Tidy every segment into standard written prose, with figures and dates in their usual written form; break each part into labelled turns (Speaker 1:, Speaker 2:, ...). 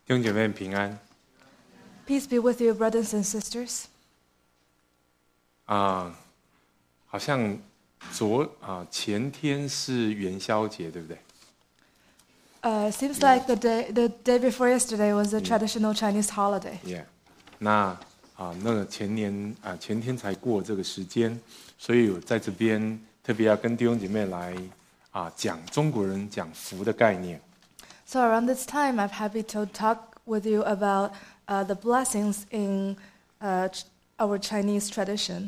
Speaker 1: 弟兄姐妹平安。
Speaker 2: Peace be with you, brothers and sisters.
Speaker 1: 好像前天是元宵节，对不对？
Speaker 2: Seems like the day before yesterday was a traditional Chinese holiday.
Speaker 1: Yeah. 那个前天才过这个时间，所以我在这边特别要跟弟兄姐妹来讲中国人讲福的概念。
Speaker 2: So around this time, I'm happy to talk with you about the blessings in our Chinese tradition.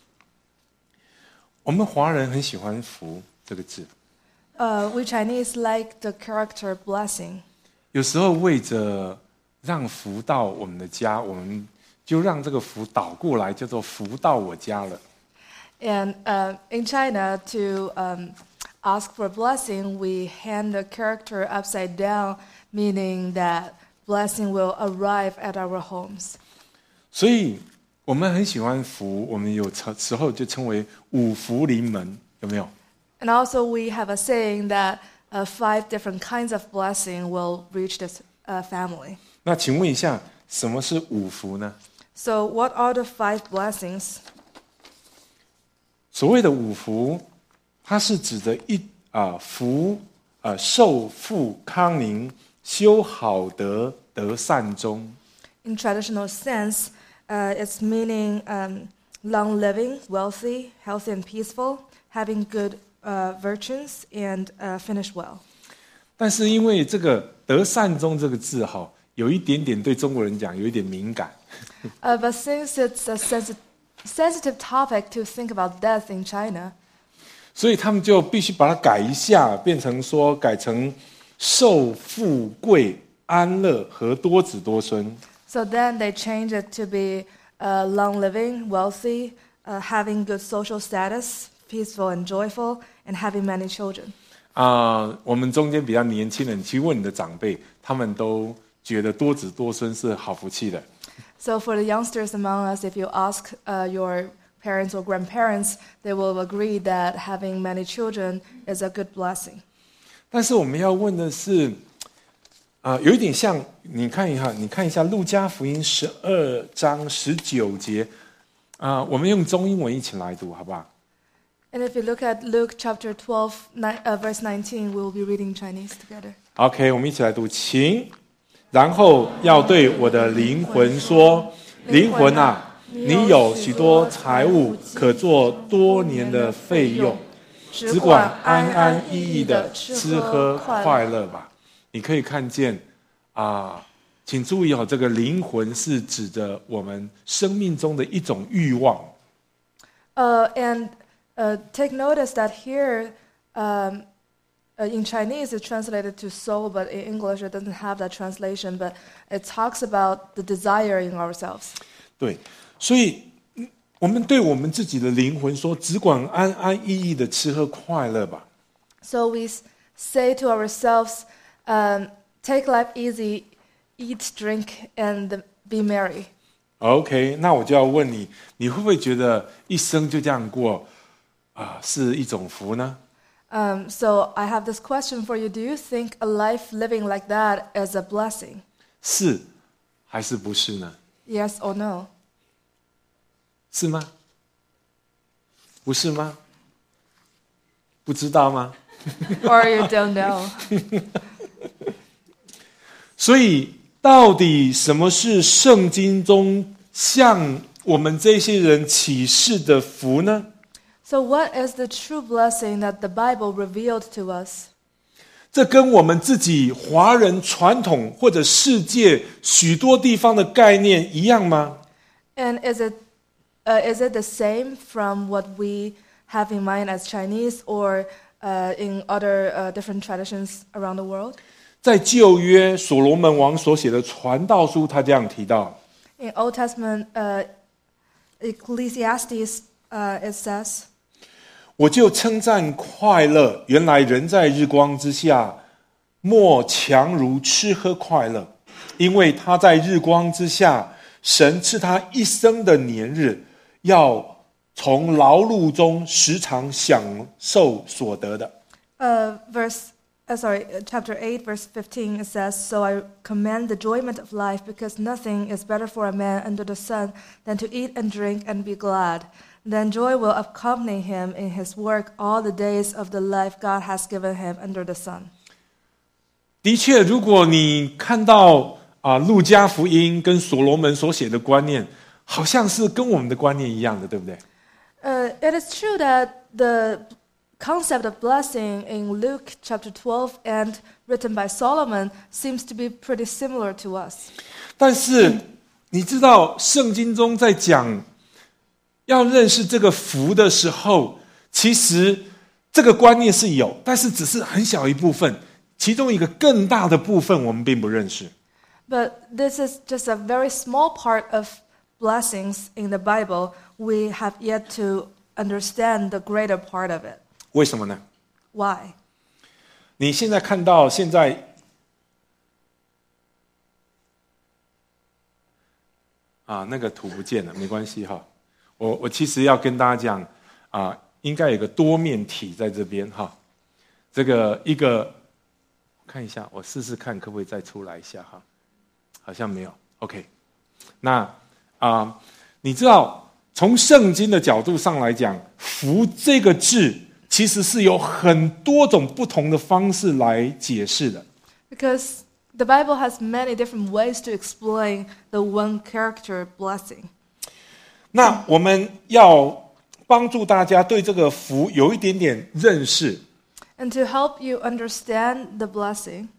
Speaker 1: 我们华人很喜欢福这个字，
Speaker 2: We Chinese like the character blessing.
Speaker 1: 有时候为着让福到我们的家，我们就让这个福倒过来，叫做福到我家了。
Speaker 2: And in China, to ask for blessing, we hand the character upside down, meaning that blessing will arrive at our homes.
Speaker 1: 所以我们很喜欢福，我们有时候就称为五福临门，有没有？
Speaker 2: And also, we have a saying that 5 different kinds of blessing will reach this family.
Speaker 1: 那请问一下，什么是五福呢？
Speaker 2: So, what are the 5 blessings?
Speaker 1: 所谓的五福，它是指的福寿富康宁，修好德，得善终。
Speaker 2: In traditional sense, it's meaning long living, wealthy, healthy, and peaceful, having good virtues, and finish well.
Speaker 1: 但是因为这个得善终这个字有一点点对中国人讲有一点敏感。
Speaker 2: But since it's a sensitive topic to think about death in China,
Speaker 1: 所以他们就必须把它改一下，改成寿富贵安乐和多子多孙。
Speaker 2: so then they change it to be long living, wealthy, having good social status, peaceful and joyful, and having many children.
Speaker 1: 我们中间比较年轻人，去问你的长辈，他们都觉得多子多孙是好福气的。
Speaker 2: So for the youngsters among us, if you ask your parents or grandparents, they will agree that having many children is a good blessing.
Speaker 1: 但是我们要问的是，有一点像，你看一下路加福音12章19节，我们用中英文一起来读，好不好？
Speaker 2: And if you look at Luke chapter 12, verse 19, we will be reading Chinese together.
Speaker 1: OK， 我们一起来读，请。然后要对我的灵魂说：灵魂啊，你有许多财物可做多年的费用，只管安安逸逸的吃喝快乐吧。你可以看见请注意这个灵魂是指着我们生命中的一种欲望。
Speaker 2: And take notice that here, in Chinese, it's translated to soul, but in English, it doesn't have that translation. But it talks about the desire in ourselves.
Speaker 1: 对，所以我们对我们自己的灵魂说：只管安安逸逸的吃喝快乐吧。
Speaker 2: So we say to ourselves, take life easy, eat, drink, and be merry.
Speaker 1: OK， 那我就要问你，你会不会觉得一生就这样过是一种福呢？
Speaker 2: So I have this question for you. Do you think a life living like that is a blessing?
Speaker 1: 是还是不是呢？
Speaker 2: Yes or no?
Speaker 1: 是吗？不是吗？不知道吗？
Speaker 2: Or you don't know?
Speaker 1: 所以，到底什么是圣经中向我们这些人启示的福呢？
Speaker 2: So what is the true blessing that the Bible revealed to us?
Speaker 1: 这跟我们自己华人传统或者世界许多地方的概念一样吗？
Speaker 2: And is it the same from what we have in mind as Chinese or in other different traditions around the world?
Speaker 1: 在旧约所罗门王所写的传道书，他这样提到。
Speaker 2: In Old Testament, Ecclesiastes, it says,
Speaker 1: 我就称赞快乐，原来人在日光之下，莫强如吃喝快乐，因为他在日光之下，神赐他一生的年日，要从劳碌中时常享受所得的。
Speaker 2: verse chapter 8, verse 15, it says, "So I commend the enjoyment of life, because nothing is better for a man under the sun than to eat and drink and be glad. Then joy will accompany him in his work all the days of the life God has given him under the sun."
Speaker 1: 的确，如果你看到路加福音跟所罗门所写的观念，好像是跟我们的观念一样的，对不对？
Speaker 2: It is true that the concept of blessing in Luke chapter 12 and written by Solomon seems to be pretty similar to us.
Speaker 1: 但是你知道，圣经中在讲要认识这个福的时候，其实这个观念是有，但是只是很小一部分，其中一个更大的部分我们并不认识。
Speaker 2: But this is just a very small part of blessings in the Bible. We have yet to understand the greater part of it.
Speaker 1: 为什么呢？
Speaker 2: Why?
Speaker 1: 你现在看到现在那个图不见了，没关系哈。我其实要跟大家讲应该有个多面体在这边哈。这个一个看一下，我试试看可不可以再出来一下哈。好像没有 ，OK。那你知道从圣经的角度上来讲，福这个字其实是有很多种不同的方式来解释的。
Speaker 2: Because the Bible has many different ways to explain the one character blessing.
Speaker 1: 那我们要帮助大家对这个福有一点点认识。
Speaker 2: And to help you understand the blessing,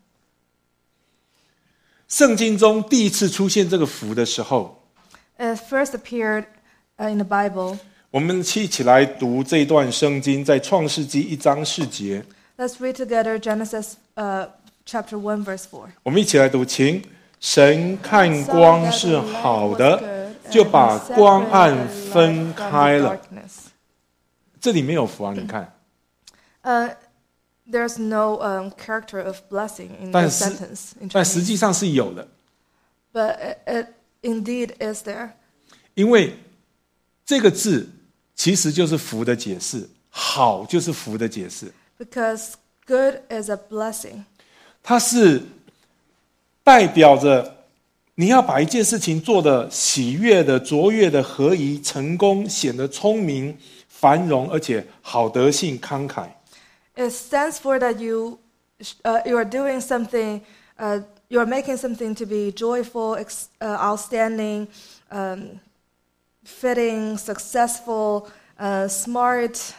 Speaker 1: 圣经中第一次出现这个福的时候，
Speaker 2: it first appeared in the Bible.
Speaker 1: 我们一起来读这一段圣经，在创世纪1章4节。
Speaker 2: Let's read together Genesis chapter 1, verse 4.
Speaker 1: 我们一起来读，请神看光是好的，就把光暗分开了。这里没有福你看。
Speaker 2: There's no character of blessing in the sentence.
Speaker 1: 但实际上是有的。
Speaker 2: But it indeed is there.
Speaker 1: 因为这个字其实就是福的解释，好就是福的解释。
Speaker 2: Because good is a blessing.
Speaker 1: 它是代表着你要把一件事情做得喜悦的、卓越的、合宜、成功，显得聪明、繁荣，而且好德性、慷慨。
Speaker 2: It stands for that you are doing something, you are making something to be joyful, outstanding, fitting, successful, smart,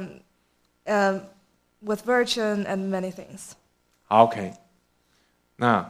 Speaker 2: with virtue and many things.
Speaker 1: OK， 那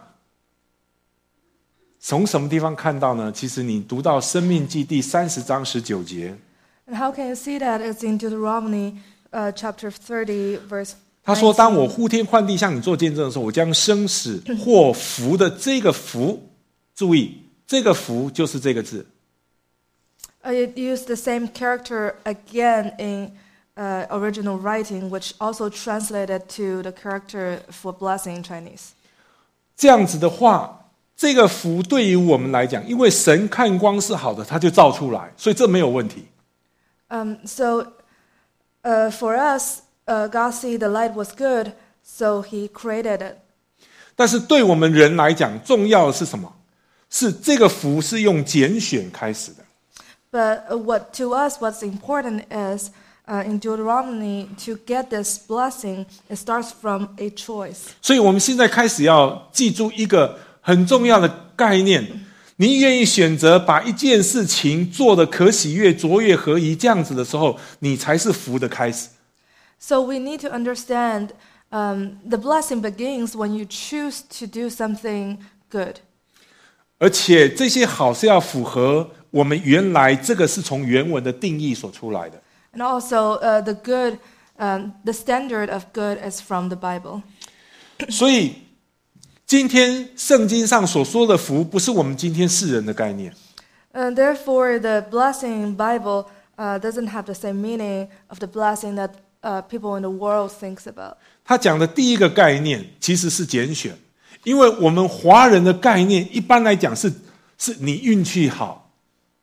Speaker 1: 从什么地方看到呢？其实你读到《申命记》第30章19节。
Speaker 2: And how can you see that? It's in Deuteronomy chapter 30, verse 19.
Speaker 1: 他说：“当我呼天唤地向你做见证的时候，我将生死祸福的这个福，注意，这个福就是这个字。”
Speaker 2: It used the same character again in original writing, which also translated to the character for blessing in Chinese.
Speaker 1: 这样子的话，这个福对于我们来讲，因为神看光是好的，他就造出来，所以这没有问题。
Speaker 2: So for us, God see the light was good, so He created it.
Speaker 1: 但是对我们人来讲，重要的是什么？是这个福是用拣选开始的。
Speaker 2: But to us, what's important is in Deuteronomy to get this blessing, it starts from a choice.
Speaker 1: 所以我们现在开始要记住一个很重要的概念：你愿意选择把一件事情做得可喜悦、卓越、合宜，这样子的时候，你才是福的开始。
Speaker 2: So we need to understand the blessing begins when you choose to do something good.
Speaker 1: 而且这些好是要符合我们原来这个是从原文的定义所出来的。
Speaker 2: And also the good, the standard of good is from the Bible.
Speaker 1: 所以今天圣经上所说的福，不是我们今天世人的概念。
Speaker 2: Therefore, the blessing in Bible doesn't have the same meaning of the blessing that people in the world thinks about.
Speaker 1: 他讲的第一个概念其实是拣选，因为我们华人的概念一般来讲是你运气好，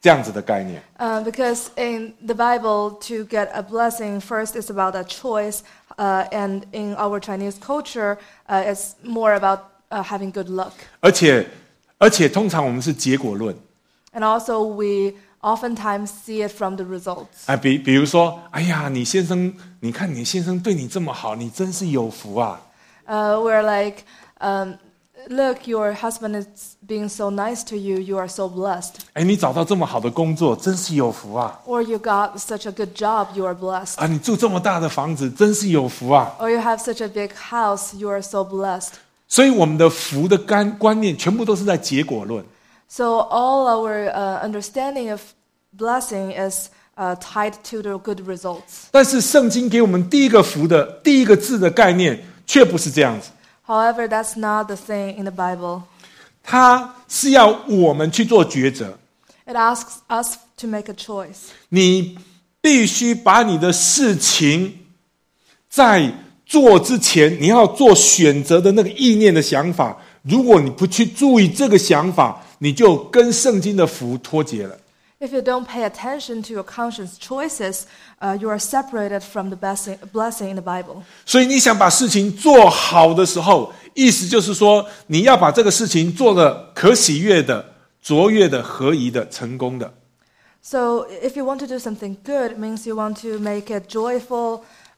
Speaker 1: 这样子的概念。
Speaker 2: Because in the Bible, to get a blessing, first is about a choice, and in our Chinese culture, it's more about having good luck.
Speaker 1: 而且通常我们是结果论。
Speaker 2: And also, we oftentimes see it from the results.
Speaker 1: 比如说，哎呀，你先生，你看你先生对你这么好，你真是有福啊。
Speaker 2: We're like, look, your husband is being so nice to you, you are so blessed.
Speaker 1: 哎，你找到这么好的工作，真是有福啊。
Speaker 2: Or you got such a good job, you are blessed.
Speaker 1: 啊，你住这么大的房子，真是有福啊。
Speaker 2: Or you have such a big house, you are so blessed.
Speaker 1: 所以我们的福的观念全部都是在结果论。
Speaker 2: So all our understanding of blessing is tied to the good results.
Speaker 1: 但是圣经给我们第一个福的第一个字的概念却不是这样子。
Speaker 2: However, that's not the thing in the Bible.
Speaker 1: 它是要我们去做抉择。
Speaker 2: It asks us to make a choice.
Speaker 1: 你必须把你的事情在做之前，你要做选择的那个意念的想法，如果你不去注意这个想法，你就跟圣经的福脱节了。
Speaker 2: If you don't pay attention to your conscious choices, you are separated from the blessing in the Bible.
Speaker 1: 所以你想把事情做好的时候，意思就是说，你要把这个事情做得可喜悦的、卓越的、合宜的、成功的。
Speaker 2: So if you want to do something good, it means you want to make it joyful,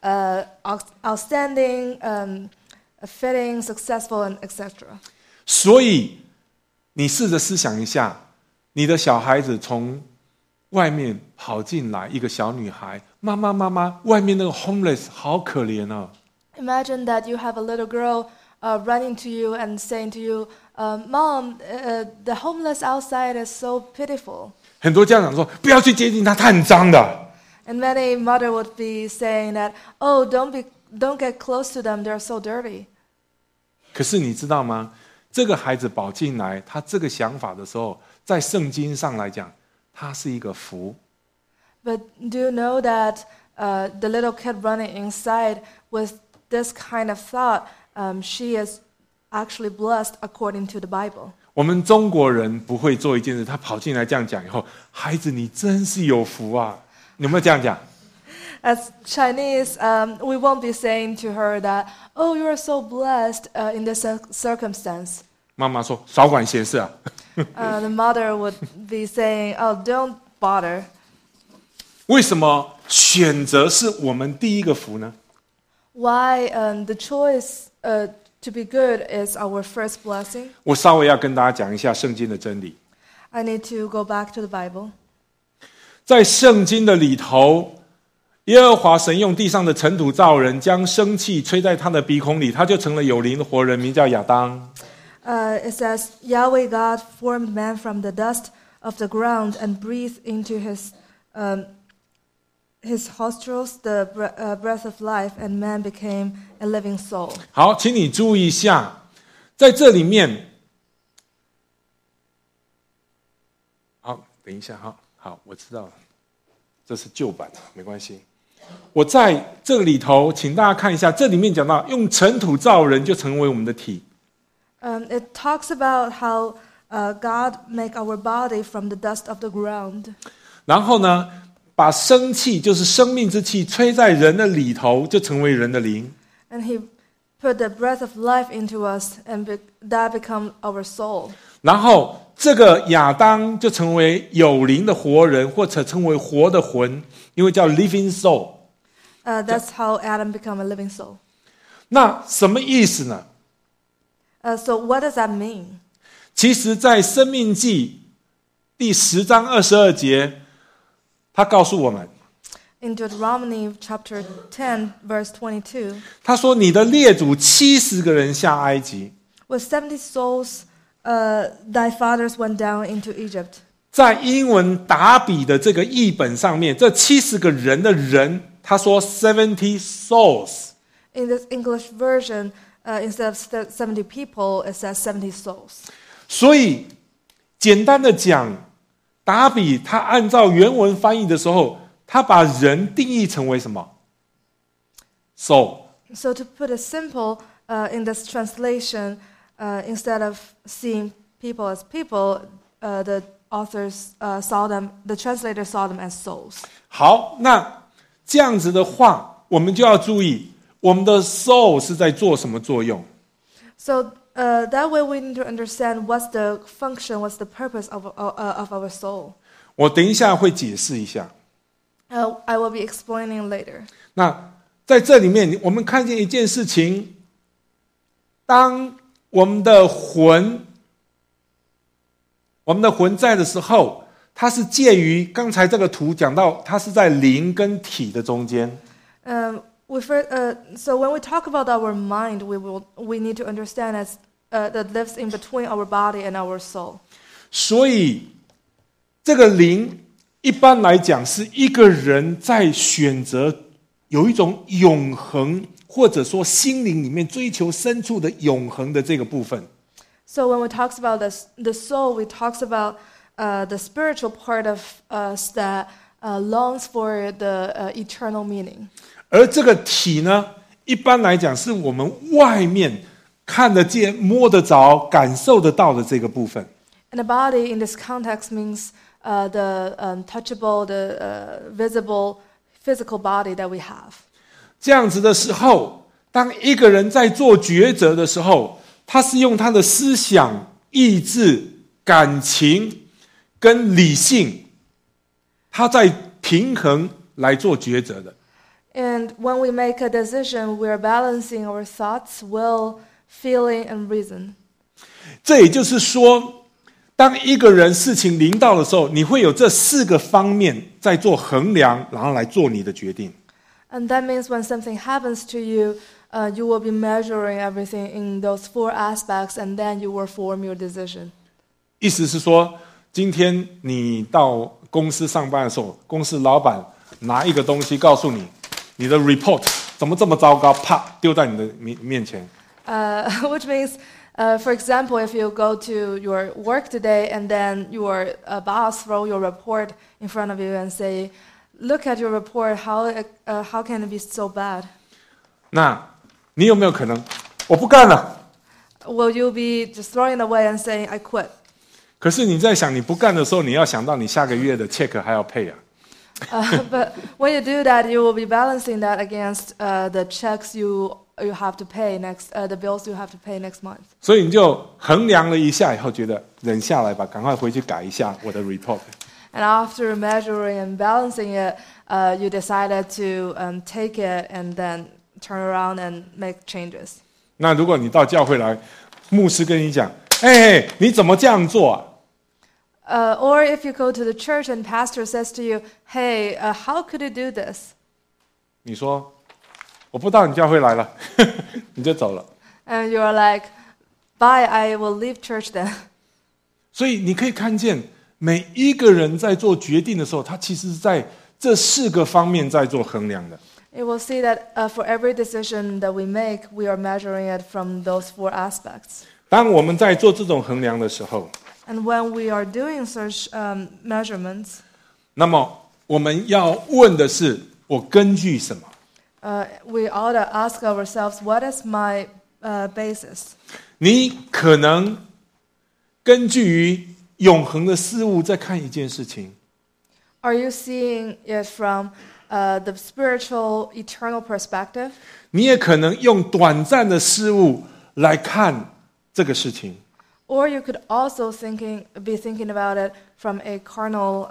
Speaker 2: outstanding, fitting, successful, and etc.
Speaker 1: 所以你试着思想一下，你的小孩子从外面跑进来，一个小女孩，妈妈，外面那个 homeless 好可怜啊。
Speaker 2: Imagine that you have a little girl running to you and saying to you, Mom, the homeless outside is so pitiful.
Speaker 1: 很多家长说不要去接近他，他很脏的。
Speaker 2: And many mother would be saying that, oh, don't get close to them, they're so dirty.
Speaker 1: 可是你知道吗？这个孩子跑进来，他这个想法的时候，在圣经上来讲，他是一个福。
Speaker 2: But do you know that the little kid running inside with this kind of thought, she is actually blessed according to the Bible.
Speaker 1: 我们中国人不会做一件事，他跑进来这样讲以后，孩子你真是有福啊！有没有这样讲？
Speaker 2: As Chinese, we won't be saying to her that, oh, you are so blessed in this circumstance.
Speaker 1: 妈妈说少管闲事啊。
Speaker 2: The mother would be saying, oh, don't bother.
Speaker 1: 为什么选择是我们第一个福呢？
Speaker 2: Why the choice to be good is our first blessing?
Speaker 1: 我稍微要跟大家讲一下圣经的真理。
Speaker 2: I need to go back to the Bible.
Speaker 1: 在圣经的里头，耶和华神用地上的尘土造人，将生气吹在他的鼻孔里，他就成了有灵的活人，名叫亚当。
Speaker 2: It says, Yahweh God formed man from the dust of the ground and breathed into his nostrils the breath of life, and man became a living soul.
Speaker 1: 好，请你注意一下，在这里面，好，等一下，好，我知道了，这是旧版的，没关系。我在这里头，请大家看一下，这里面讲到用尘土造人，就成为我们的体。
Speaker 2: It talks about how God make our body from the dust of the ground.
Speaker 1: 然后呢，把生气，就是生命之气，吹在人的里头，就成为人的灵。
Speaker 2: And he put the breath of life into us, and that become our soul.
Speaker 1: 然后这个亚当就成为有灵的活人，或者称为活的魂，因为叫 living soul。
Speaker 2: That's how Adam become a living soul.
Speaker 1: 那什么意思呢？
Speaker 2: So what does that mean?
Speaker 1: 其实在申命记第10章22节，他告诉我们，
Speaker 2: In Deuteronomy chapter 10, verse 22,
Speaker 1: 他说你的列祖70个人下埃及，
Speaker 2: with 70 souls, thy fathers went down into Egypt.
Speaker 1: 在英文达比的这个译本上面，这70个人的人，他说 70 souls。
Speaker 2: In this English version, instead of 70 people, it says 70 souls.
Speaker 1: 所以简单的讲，达比他按照原文翻译的时候，他把人定义成为什么 ？soul。
Speaker 2: So to put it simple, in this translation, instead of seeing people as people, the authors saw them, the translators saw them as souls.
Speaker 1: 好，那这样子的话，我们就要注意，我们的 soul 是在做什么作用？
Speaker 2: So that way we need to understand what's the function, what's the purpose of our soul.
Speaker 1: 我等一下会解释一下。
Speaker 2: I will be explaining later.
Speaker 1: 那在这里面，我们看见一件事情：当我们的魂在的时候，它是介于刚才这个图讲到，它是在灵跟体的中间。
Speaker 2: So when we talk about our mind, we need to understand that lives in between our body and our soul.
Speaker 1: 所以这个灵一般来讲是一个人在选择有一种永恒，或者说心灵里面追求深处的永恒的这个部分。
Speaker 2: So when we talk about the soul, we talk about the spiritual part of us that longs for the eternal meaning.
Speaker 1: 而这个体呢，一般来讲是我们外面看得见、摸得着、感受得到的这个部分。
Speaker 2: And the body in this context means the touchable, the visible, physical body that we have.
Speaker 1: 这样子的时候，当一个人在做抉择的时候，他是用他的思想、意志、感情跟理性，他在平衡来做抉择的。
Speaker 2: And when we make a decision, we are balancing our thoughts, will, feeling, and reason.
Speaker 1: 这也就是说，当一个人事情临到的时候，你会有这4个方面在做衡量，然后来做你的决定。
Speaker 2: And that means when something happens to you, you will be measuring everything in those 4 aspects, and then you will form your decision.
Speaker 1: 意思是说，今天你到公司上班的时候，公司老板拿一个东西告诉你，你的 report 怎么这么糟糕，啪丢在你的面前。
Speaker 2: Which means, for example, if you go to your work today and then your boss throw your report in front of you and say, "Look at your report. How can it be so bad?"
Speaker 1: 那你有没有可能，我不干了？
Speaker 2: Will you be just throwing it away and saying, "I quit"?
Speaker 1: 可是你在想你不干的时候，你要想到你下个月的 check 还要pay 啊。
Speaker 2: But when you do that, you will be balancing that against the checks you have to pay next, the bills you have to pay next month.
Speaker 1: 所以你就衡量了一下以后，觉得忍下来吧，赶快回去改一下我的 report。
Speaker 2: And after measuring and balancing it, you decided to take it and then turn around and make changes.
Speaker 1: 那如果你到教会来，牧师跟你讲，你怎么这样做啊？
Speaker 2: Or if you go to the church and pastor says to you, "Hey, how could you do this?"
Speaker 1: 你说我不到你教会来了，你就走了。
Speaker 2: And you are like, "Bye, I will leave church then."
Speaker 1: 所以你可以看见，每一个人在做决定的时候，他其实是在这4个方面在做衡量的。
Speaker 2: You will see that for every decision that we make, we are measuring it from those 4 aspects.
Speaker 1: 当我们在做这种衡量的时候，
Speaker 2: And when we are doing such measurements,
Speaker 1: 那么我们要问的是，我根据什么？
Speaker 2: we ought to ask ourselves, what is my basis?
Speaker 1: 你可能根据于永恒的事物在看一件事情，
Speaker 2: Are you seeing it from the spiritual, eternal perspective?
Speaker 1: 你也可能用短暂的事物来看这个事情。
Speaker 2: Or you could also be thinking about it from a carnal,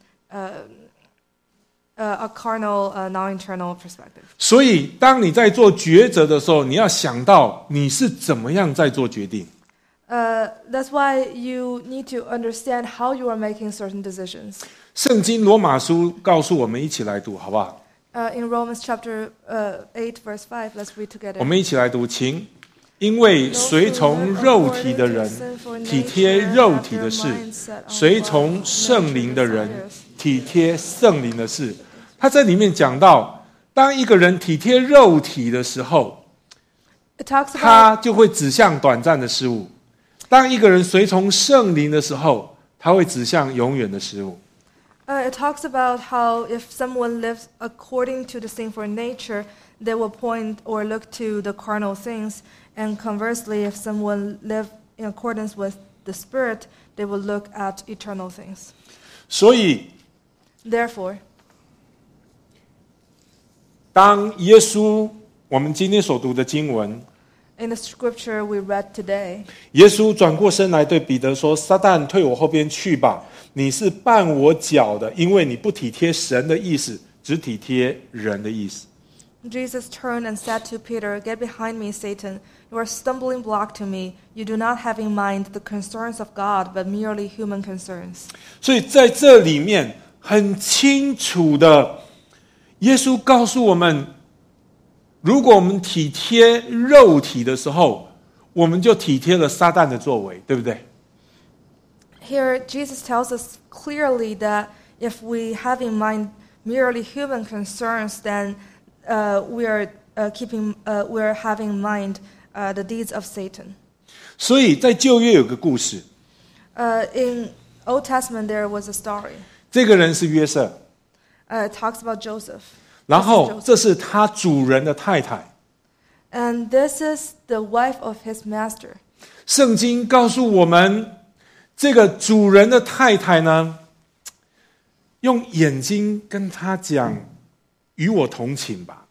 Speaker 2: non-eternal perspective.
Speaker 1: 所以，当你在做抉择的时候，你要想到你是怎么样在做决定。
Speaker 2: That's why you need to understand how you are making certain decisions.
Speaker 1: 圣经罗马书告诉我们，一起来读好不好？
Speaker 2: In Romans chapter 8, verse 5, let's read together.
Speaker 1: 我们一起来读，请。因为随从肉体的人体贴肉体的事，随从圣灵的人体贴圣灵的事。他在里面讲到，当一个人体贴肉体的时候，他就会指向短暂的事物；当一个人随从圣灵的时候，他会指向永远的事物。
Speaker 2: It talks about how if someone lives according to the sinful nature, they will point or look to the carnal things. And conversely, if someone lives in accordance with the Spirit, they will look at eternal things.
Speaker 1: 所以，
Speaker 2: Therefore,
Speaker 1: 当耶稣，我们今天所读的经文，
Speaker 2: in the scripture we read today,
Speaker 1: 耶稣转过身来对彼得说：“撒旦，退我后边去吧！你是绊我脚的，因为你不体贴神的意思，只体贴人的意思。”
Speaker 2: Jesus turned and said to Peter, "Get behind me, Satan. You are a stumbling block to me. You do not have in mind the concerns of God, but merely human concerns."
Speaker 1: 所以在这里面很清楚的，耶稣告诉我们，如果我们体贴肉体的时候，我们就体贴了撒旦的作为，对不对？
Speaker 2: Here, Jesus tells us clearly that if we have in mind merely human concerns, then we are having in mind the deeds of Satan.
Speaker 1: 所以在旧约有个故事，
Speaker 2: In Old Testament, there was a story.
Speaker 1: 这个人是约瑟，
Speaker 2: It talks about Joseph.
Speaker 1: 然后这是他主人的太太。
Speaker 2: And this is the wife of his master.
Speaker 1: 圣经告诉我们，这个主人的太太呢，用眼睛跟他讲：“与我同寝吧。”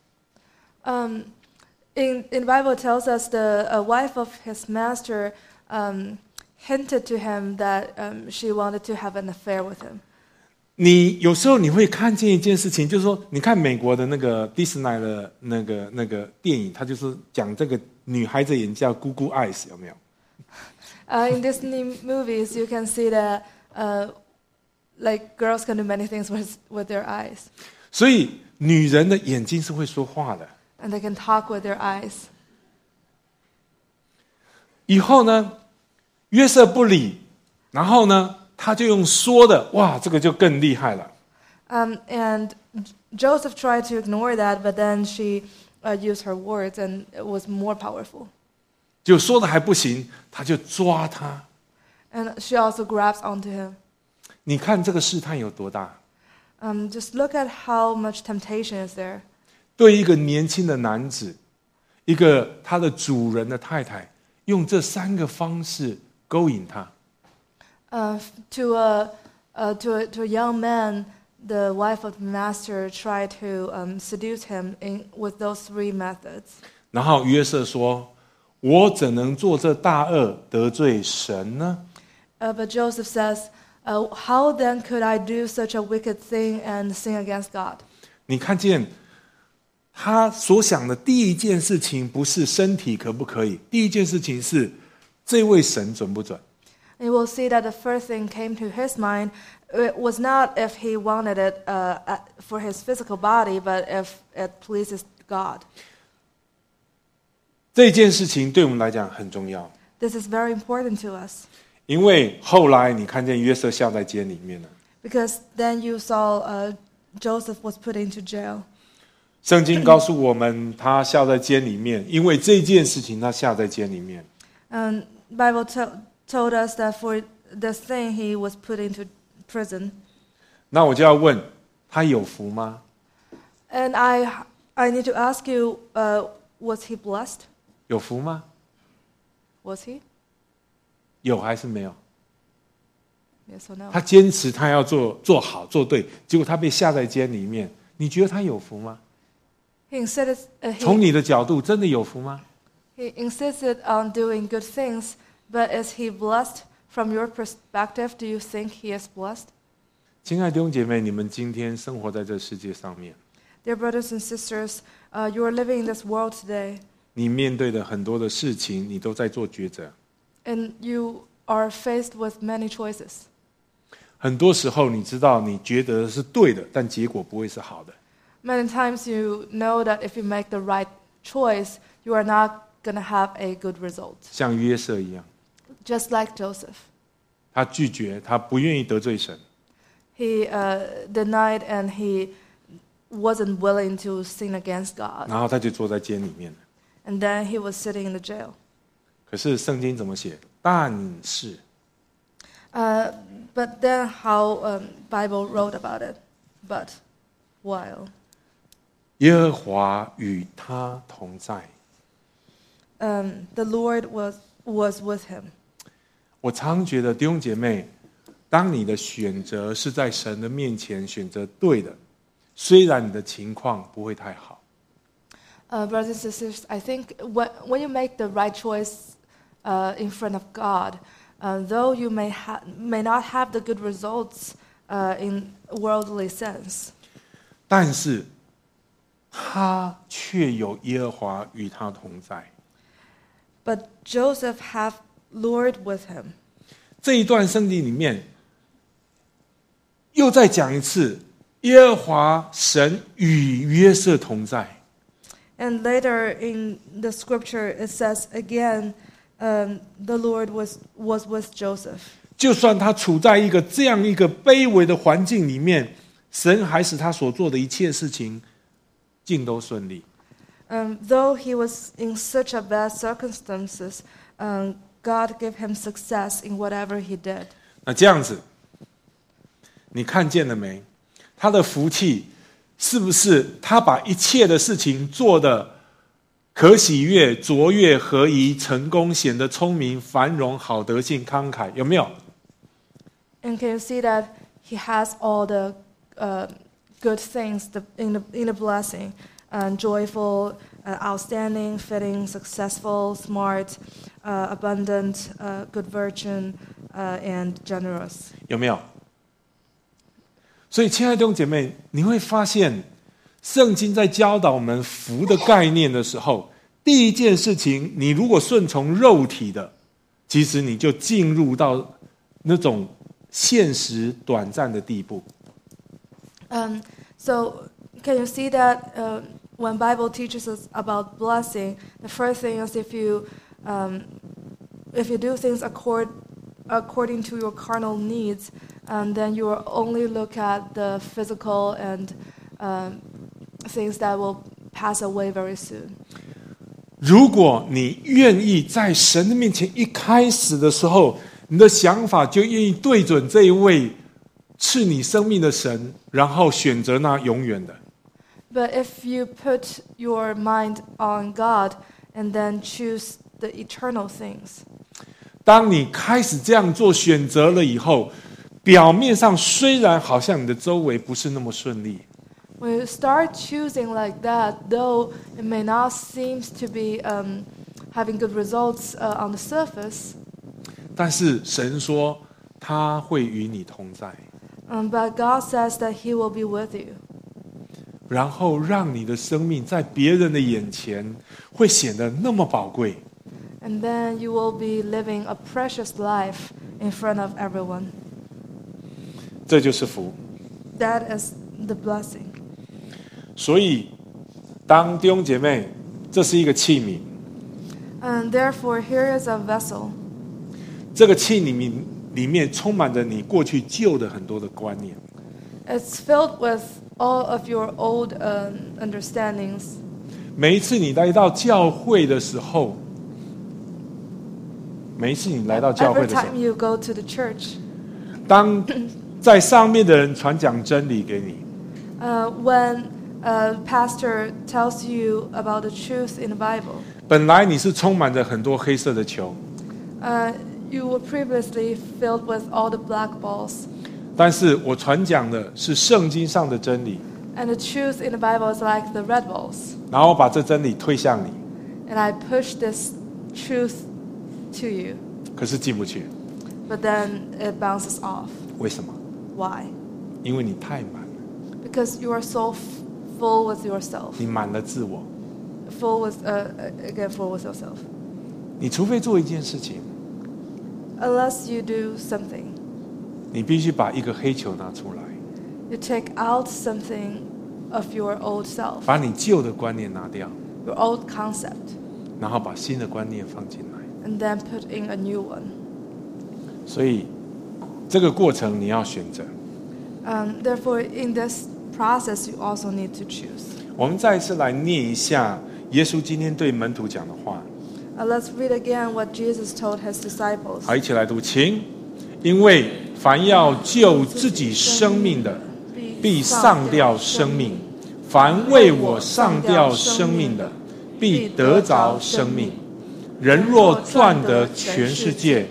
Speaker 2: In the Bible, it tells us the wife of his master hinted to him that she wanted to have an affair with him.
Speaker 1: 你有时候你会看见一件事情，就是说，你看美国的那个迪士尼的那个电影，它就是讲这个女孩子眼叫 Google Eyes， 有没有？
Speaker 2: In Disney movies, you can see that like girls can do many things with their eyes,
Speaker 1: 所以女人的眼睛是会说话的。
Speaker 2: and they can talk with their eyes.
Speaker 1: 以后呢，约瑟不理，然后呢，他就用说的，哇，这个就更厉害了。
Speaker 2: And Joseph tried to ignore that, but then she used her words, and it was more powerful.
Speaker 1: 就说的还不行，他就抓他。
Speaker 2: And she also grabs onto him.
Speaker 1: 你看这个试探有多大？
Speaker 2: Just look at how much temptation is there.
Speaker 1: 对一个年轻的男子，一个他的主人的太太，用这3个方式勾引他。
Speaker 2: To a young man, the wife of the master tried to seduce him with those 3 methods.
Speaker 1: 然后约瑟说：“我怎能做这大恶得罪神呢？”
Speaker 2: But Joseph says, "How then could I do such a wicked thing and sin against God?"
Speaker 1: 你看见他所想的第一件事情，不是身体可不可以，第一件事情是这位神准不准。
Speaker 2: You will see that the first thing came to his mind. It was not if he wanted it for his physical body, but if it pleases God.
Speaker 1: 这件事情对我们来讲很重要，
Speaker 2: This is very important to us
Speaker 1: 因为后来你看见约瑟下在监里面了。
Speaker 2: because then you saw Joseph was put into jail.
Speaker 1: 圣经告诉我们，他下在监里面，因为这件事情他下在监里面。
Speaker 2: And Bible told us that for this thing he was put into prison.
Speaker 1: 那我就要问，他有福吗？
Speaker 2: And I need to ask you, was he blessed?
Speaker 1: 有福吗？
Speaker 2: Was he?
Speaker 1: 有还是没有？
Speaker 2: Yes or no?
Speaker 1: 他坚持他要做好做对，结果他被下在监里面，你觉得他有福吗？
Speaker 2: He insisted,
Speaker 1: 从你的角度，真的有福吗？
Speaker 2: he insisted on doing good things, but is he blessed? From your perspective, do you think he is blessed?
Speaker 1: 亲爱的弟兄姐妹，你们今天生活在这世界上面，
Speaker 2: Dear brothers and sisters, you are living in this world today,
Speaker 1: 你面对的很多的事情，你都在做抉择。
Speaker 2: and you are faced with many choices.
Speaker 1: 很多时候，你知道你觉得是对的，但结果不会是好的。
Speaker 2: Many times you know that if you make the right choice, you are not going to have a good result.
Speaker 1: 像约瑟一样，
Speaker 2: Just like Joseph.
Speaker 1: 他拒绝，他不愿意得罪神，
Speaker 2: He denied and he wasn't willing to sin against God.
Speaker 1: 然后他就坐在监里面。
Speaker 2: And then he was sitting in the jail.
Speaker 1: 可是圣经怎么写？但是
Speaker 2: But then how Bible wrote about it. But while
Speaker 1: 耶和华与他同在。
Speaker 2: the Lord was with him.
Speaker 1: 我常觉得弟兄姐妹，当你的选择是在神的面前选择对的，虽然你的情况不会太好。
Speaker 2: Brothers and sisters, I think when you make the right choice in front of God, though you may not have the good results in worldly sense,
Speaker 1: 但是他却有耶和华与他同在。
Speaker 2: but Joseph have Lord with him.
Speaker 1: 这一段圣经里面又再讲一次，耶和华神与约瑟同在。
Speaker 2: And later in the scripture it says again, the Lord was with Joseph.
Speaker 1: 就算他处在这样一个卑微的环境里面，神还使他所做的一切事情尽都顺利。
Speaker 2: Though he was in such a bad circumstances, God gave him success in whatever he did.
Speaker 1: 那这样子，你看见了没？他的福气是不是他把一切的事情做得可喜悦、卓越、合宜、成功，显得聪明、繁荣、好德性、慷慨，有没有？
Speaker 2: And can you see that he has all the good things in the blessing, joyful, outstanding, fitting, successful, smart, abundant, good virtue, and generous.
Speaker 1: 有没有？所以，亲爱的弟兄姐妹，你会发现，圣经在教导我们福的概念的时候，第一件事情，你如果顺从肉体的，其实你就进入到那种现实短暂的地步。
Speaker 2: So can you see that when Bible teaches us about blessing, the first thing is if you do things according to your carnal needs, then you will only look at the physical and things that will pass away very soon.
Speaker 1: 如果你愿意在神的面前一开始的时候，你的想法就愿意对准这一位赐你生命的神，然后选择那永远的。
Speaker 2: But if you put your mind on God and then choose the eternal things,
Speaker 1: 当你开始这样做选择了以后，表面上虽然好像你的周围不是那么顺利，
Speaker 2: when you start choosing like that, though it may not seem to be having good results on the surface,
Speaker 1: 但是神说他会与你同在，
Speaker 2: but God says that He will be with you.
Speaker 1: 然后让你的生命在别人的眼前会显得那么宝贵。
Speaker 2: And then you will be living a precious life in front of everyone.
Speaker 1: 这就是福。
Speaker 2: That is the blessing.
Speaker 1: 所以，当弟兄姐妹，这是一个器皿，
Speaker 2: And therefore, here is a vessel.
Speaker 1: 这个器皿里面充满着你过去旧的很多的观念。
Speaker 2: It's filled with all of your old understandings.
Speaker 1: 每一次你来到教会的时候， 每一次你来到教会
Speaker 2: Every
Speaker 1: 的时候，
Speaker 2: time you go to the church,
Speaker 1: 当在上面的人传讲真理给你，
Speaker 2: when a pastor tells you about the truth in the Bible,
Speaker 1: 本来你是充满着很多黑色的球，
Speaker 2: you were previously filled with all the black balls.
Speaker 1: 但是我传讲的是圣经上的真理，
Speaker 2: And the truth in the Bible is like the red balls.
Speaker 1: 然后把这真理推向你，
Speaker 2: And I push this truth to you,
Speaker 1: 可是进不去，
Speaker 2: but then it bounces off.
Speaker 1: 为什么？
Speaker 2: Why?
Speaker 1: 因为你太满了，
Speaker 2: Because you are so full with yourself.
Speaker 1: 你满了自我。
Speaker 2: Full with yourself.
Speaker 1: 你除非做一件事情，
Speaker 2: Unless you do something,
Speaker 1: 你必须把一个黑球拿出来，
Speaker 2: you take out something of your old self,
Speaker 1: 把你旧的观念拿掉，
Speaker 2: your old concept,
Speaker 1: 然后把新的观念放进来。
Speaker 2: and then put in a new one.
Speaker 1: 所以这个过程你要选择。
Speaker 2: Therefore, in this process, you also need to choose.
Speaker 1: 我们再一次来念一下耶稣今天对门徒讲的话。
Speaker 2: Let's read again what Jesus told his disciples.
Speaker 1: 好，一起来读，请。因为凡要救自己生命的，必丧掉生命；凡为我丧掉生命的，必得着生命。人若赚得全世界，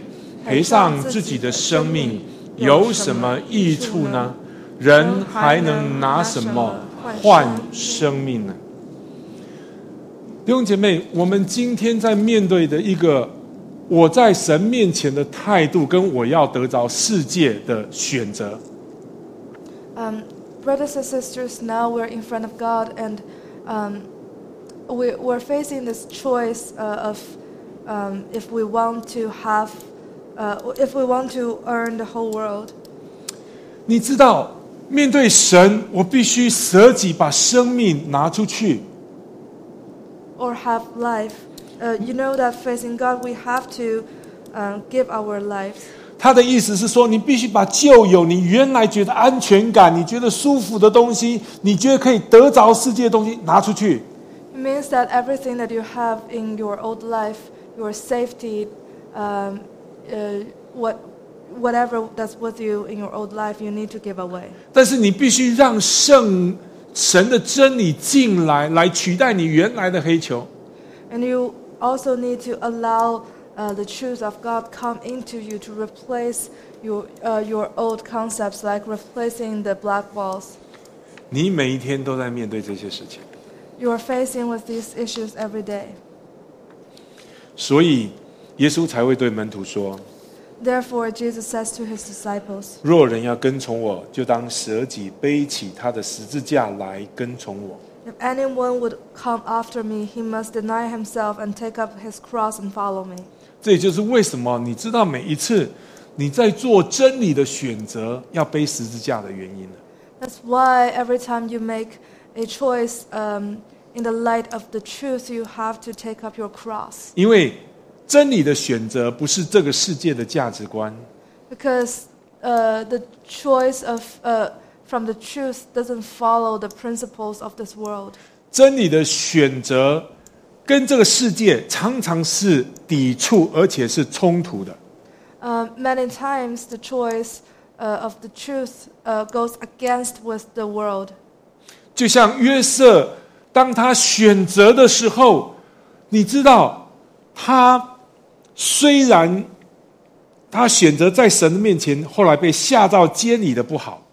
Speaker 1: 赔上自己的生命，有什么益处呢？人还能拿什么换生命呢？弟兄姐妹，我们今天在面对的一个我在神面前的态度，跟我要得着世界的选择。
Speaker 2: Brothers and sisters, now we're in front of God, and we're facing this choice of if we want to earn the whole world.
Speaker 1: 你知道，面对神，我必须舍己，把生命拿出去。
Speaker 2: Or have life. You know that facing God, we have to give our lives.
Speaker 1: 他的意思是说，你必须把旧有你原来觉得安全感、你觉得舒服的东西、你觉得可以得着世界的东西拿出去。
Speaker 2: It means that everything that you have in your old life, your safety, whatever that's with you in your old life, you need to give away.
Speaker 1: 但是你必须让神的真理进来，来取代你原来的黑球。
Speaker 2: And you also need to allow the truth of God come into you to replace your old concepts, like replacing the black balls.
Speaker 1: 你每一天都在面对这些事情，
Speaker 2: You are facing with these issues every day.
Speaker 1: 所以耶稣才会对门徒说
Speaker 2: Therefore, Jesus says to his disciples,
Speaker 1: 若人要跟从我，就当舍己，背起他的十字架来跟从我。
Speaker 2: If anyone would come after me, he must deny himself and take up his cross and follow me.
Speaker 1: 这也就是为什么你知道每一次你在做真理的选择要背十字架的原因了。
Speaker 2: That's why every time you make a choice in the light of the truth, you have to take up your cross.
Speaker 1: 因为真理的选择不是这个世界的价值观，
Speaker 2: Because the choice of from the truth doesn't follow the principles of this world.
Speaker 1: 真理的选择跟这个世界常常是抵触，而且是冲突的。
Speaker 2: Many times the choice of the truth goes against with the world.
Speaker 1: 就像约瑟，当他选择的时候，你知道，他虽然他选择在神的面前，后来被下到监里的不好。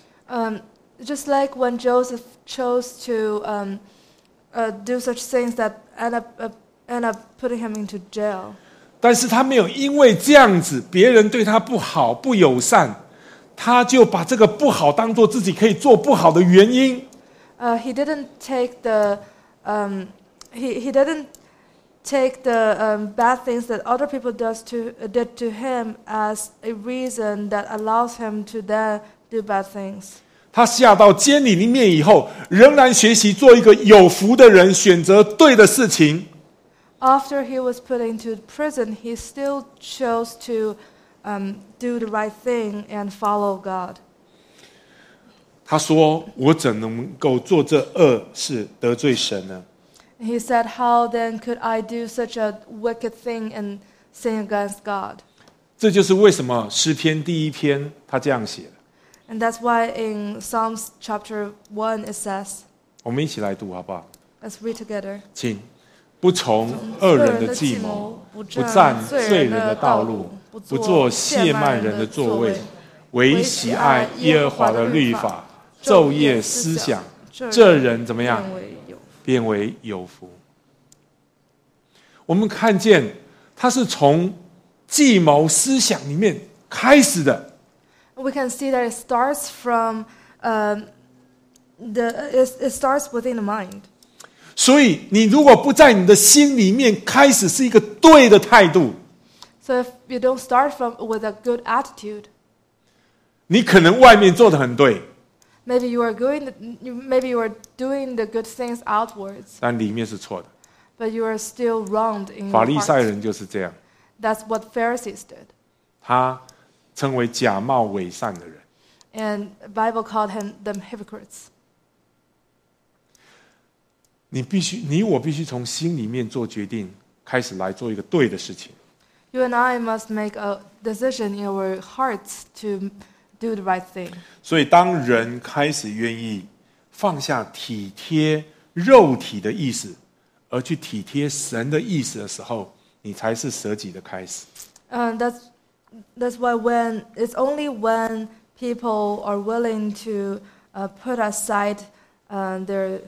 Speaker 2: Just like when Joseph chose to do such things that end up putting him into jail.
Speaker 1: 但是他没有因为这样子，别人对他不好、不友善，他就把这个不好当做自己可以做不好的原因。
Speaker 2: He didn't take the he didn't take the bad things that other people did to him as a reason that allows him to then do bad things.
Speaker 1: 他下到监里里面以后，仍然学习做一个有福的人，选择对的事情。
Speaker 2: After he was put into prison, he still chose to do the right thing and follow God.
Speaker 1: 他说：“我怎能够做这恶事得罪神呢？”
Speaker 2: He said, "How then could I do such a wicked thing and sin against God?"
Speaker 1: 这就是为什么诗篇第一篇他这样写的。
Speaker 2: And that's why in Psalms chapter 1 it says,
Speaker 1: 我们一起来读好不好？
Speaker 2: let's read together.
Speaker 1: 请不从恶人的计谋，不占罪人的道路，不做亵慢人的座位，唯喜爱耶和华的律法，昼夜思想，这人怎么样？变为有福。我们看见他是从计谋思想里面开始的。
Speaker 2: We can see that it starts from it starts within the mind.
Speaker 1: 所以你如果不在你的心里面开始是一个对的态度，
Speaker 2: So if you don't start with a good attitude,
Speaker 1: 你可能外面做得很对，
Speaker 2: maybe you are doing the good things outwards,
Speaker 1: 但里面是错的。
Speaker 2: but you are still wronged in
Speaker 1: 法
Speaker 2: your
Speaker 1: 利赛
Speaker 2: heart.
Speaker 1: 人就是这样，
Speaker 2: That's what Pharisees did.
Speaker 1: 他称为假冒伪善的人。
Speaker 2: And the Bible called them hypocrites.
Speaker 1: 你我必须从心里面做决定，开始来做一个对的事情。
Speaker 2: You and I must make a decision in our hearts to do the right thing.
Speaker 1: 所以，当人开始愿意放下体贴肉体的意思，而去体贴神的意思的时候，你才是舍己的开始。
Speaker 2: That's why it's only when people are willing to put aside their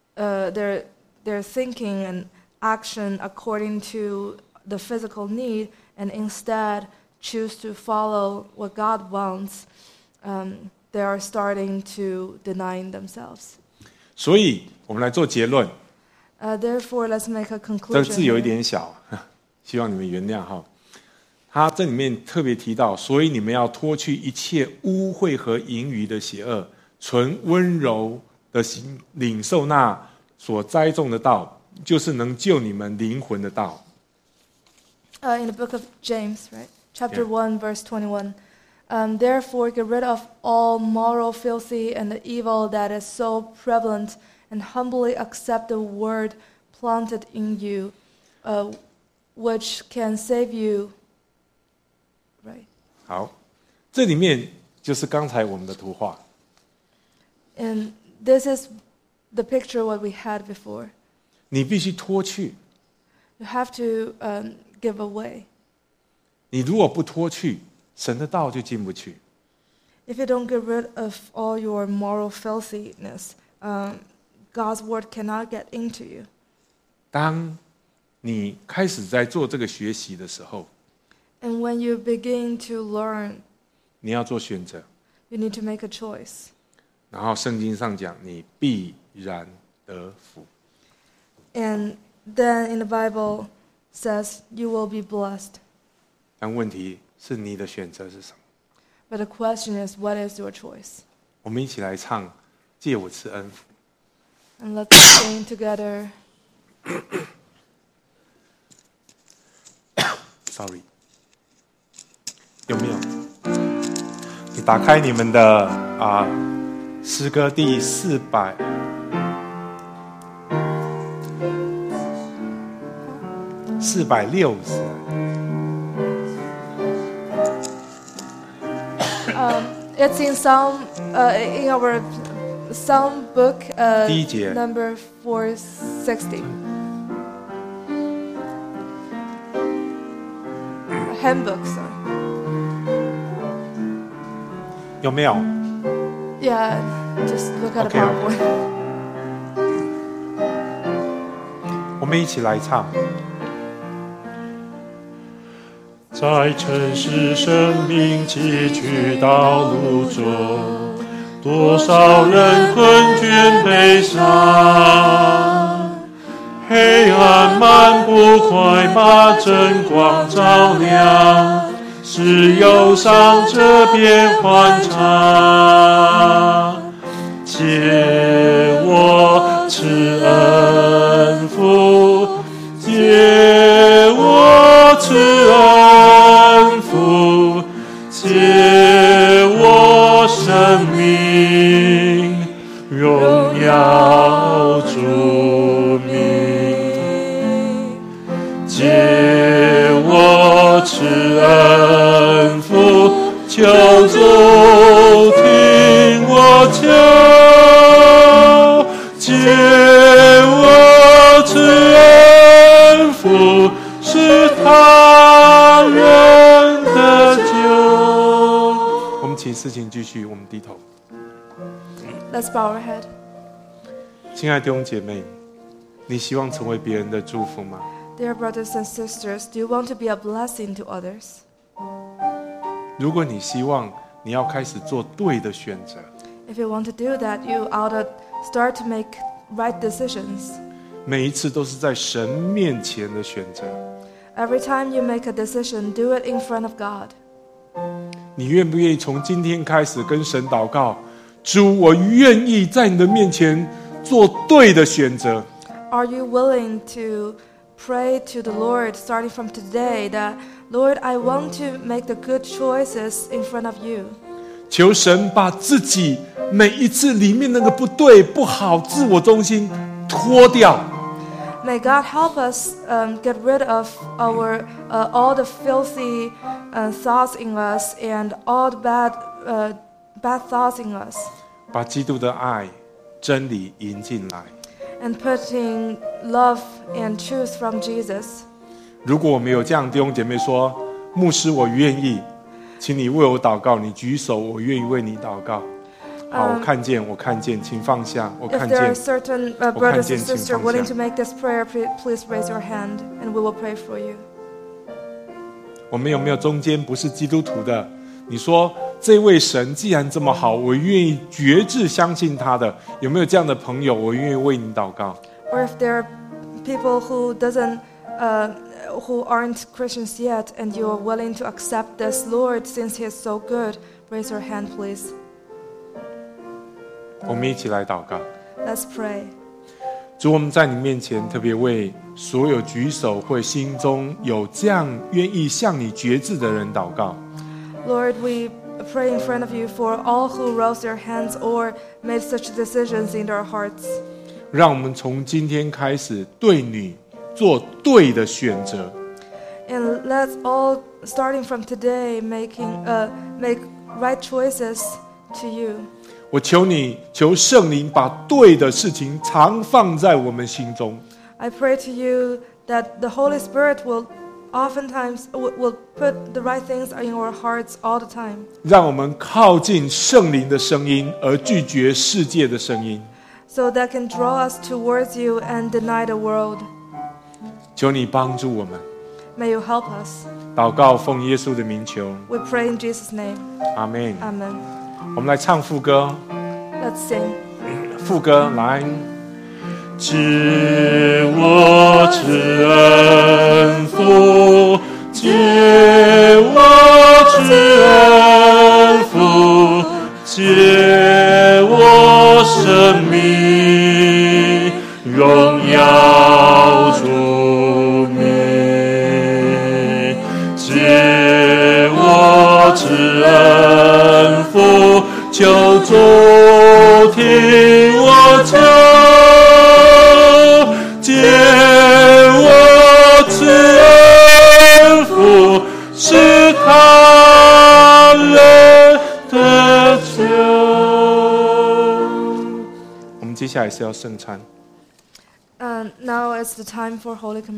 Speaker 2: thinking and action according to the physical need, and instead choose to follow what God wants, they are starting to deny themselves.
Speaker 1: 所以我们来做结论。
Speaker 2: Therefore, let's make a
Speaker 1: 这个
Speaker 2: conclusion.
Speaker 1: 字有一
Speaker 2: here.
Speaker 1: 点小，希望你们原谅哈。他这里面特别提到，所以你们要脱去一切污秽和淫余的邪恶，存温柔的心，领受那所栽种的道，就是能救你们灵魂的道。
Speaker 2: In the book of James, right? Chapter
Speaker 1: Yeah.
Speaker 2: 1, verse 21. Therefore, get rid of all moral filthy and the evil that is so prevalent, and humbly accept the word planted in you, which can save you. Right.
Speaker 1: 好，这里面就是刚才我们的图画。
Speaker 2: And this is the picture what we had before.
Speaker 1: 你必须脱去，
Speaker 2: You have to give away.
Speaker 1: 你如果不脱去，神的道就进不去。
Speaker 2: If you don't get rid of all your moral filthiness, God's word cannot get into you.
Speaker 1: 当你开始在做这个学习的时候，
Speaker 2: And when you begin to learn,
Speaker 1: 你要做选择。
Speaker 2: you need to make a choice.
Speaker 1: 然后圣经上讲，你必然得福。
Speaker 2: And then in the Bible says you will be blessed.
Speaker 1: 但问题是你的选择是什么？
Speaker 2: But the question is, what is your choice?
Speaker 1: 我们一起来唱《借我赐恩福》。
Speaker 2: And let's sing together.
Speaker 1: Sorry， 有没有？你打开你们的诗歌第460。
Speaker 2: It's in Psalm, in our Psalm book,
Speaker 1: 第一节。
Speaker 2: number 460. Handbook, sorry.
Speaker 1: 有没有？
Speaker 2: Yeah, just look at the
Speaker 1: Okay, okay.
Speaker 2: PowerPoint.
Speaker 1: 我们一起来唱。
Speaker 3: 在城市生命崎岖道路中，多少人困倦悲伤，黑暗漫步，快把真光照亮，使忧伤这变欢畅。借我赐恩福，借我赐恩福，借我生命，荣耀主名。借我赐恩福，求主听我求，借我赐恩福，是他人的救。
Speaker 1: 我们请事情继续，我们低头。
Speaker 2: Let's bow our head.
Speaker 1: 亲爱的弟兄姐妹，你希望成为别人的祝福吗？
Speaker 2: Dear brothers and sisters, do you want to be a blessing to others?
Speaker 1: 如果你希望，你要开始做对的选择。
Speaker 2: If you want to do that, you ought to start to make right decisions.
Speaker 1: 每一次都是在神面前的选择。
Speaker 2: Every time you make a decision, do it in front of God.
Speaker 1: 你愿不愿意从今天开始跟神祷告？主，我愿意在你的面前做对的选择。
Speaker 2: Are you willing to pray to the Lord starting from today that, Lord, I want to make the good choices in front of you.
Speaker 1: 求神把自己每一次里面那个不对、不好、自我中心脱掉。
Speaker 2: May God help us get rid of our all the filthy thoughts in us and all the bad thoughts in us,
Speaker 1: 把基督的爱、真理引进来。
Speaker 2: and putting love and truth from Jesus.
Speaker 1: 如果我们有这样弟兄姐妹说，牧师，我愿意， 请你为我祷告，你举手，我愿意为你祷告。好，我看见，请放下，我
Speaker 2: If
Speaker 1: 看
Speaker 2: there are
Speaker 1: 见。
Speaker 2: certain
Speaker 1: 我看
Speaker 2: brothers
Speaker 1: 见，
Speaker 2: and
Speaker 1: 请
Speaker 2: sisters
Speaker 1: 放下。
Speaker 2: willing to make this prayer, please raise your hand, and we will pray for you.
Speaker 1: 我们有没有中间不是基督徒的？你说这位神既然这么好，我愿意决志相信他的，有没有这样的朋友？我愿意为你祷告。
Speaker 2: Or if there are people who aren't Christians yet, and you are willing to accept this Lord since He is so good, raise your hand, please.
Speaker 1: 我们一起来祷告。
Speaker 2: Let's pray.
Speaker 1: 主，我们在你面前特别为所有举手或心中有这样愿意向你决志的人祷告。
Speaker 2: Lord, we pray in front of you for all who rose their hands or made such decisions in their hearts.
Speaker 1: 让我们从今天开始对你做对的选择。
Speaker 2: And let's all, starting from today, make right choices to you.
Speaker 1: 我求你，求圣灵把对的事情常放在我们心中。
Speaker 2: I pray to you that the Holy Spirit will oftentimes will put the right things in our hearts all the time.
Speaker 1: 让我们靠近圣灵的声音，而拒绝世界的声音。
Speaker 2: So that can draw us towards you and deny the world.
Speaker 1: 求你帮助我们。
Speaker 2: May you help us.
Speaker 1: 祷告奉耶稣的名求，
Speaker 2: We pray in Jesus' name.
Speaker 1: 阿门。
Speaker 2: Amen.
Speaker 1: 我们来唱副歌，
Speaker 2: Let's sing.
Speaker 1: 副歌来。
Speaker 3: 借我之恩福，借我之恩福，借我生命，荣耀主名。借我之恩福，求主听我求。借我之恩福，是他人的救。
Speaker 1: 我们接下来是要圣餐。
Speaker 2: Now it's the time for Holy Communion.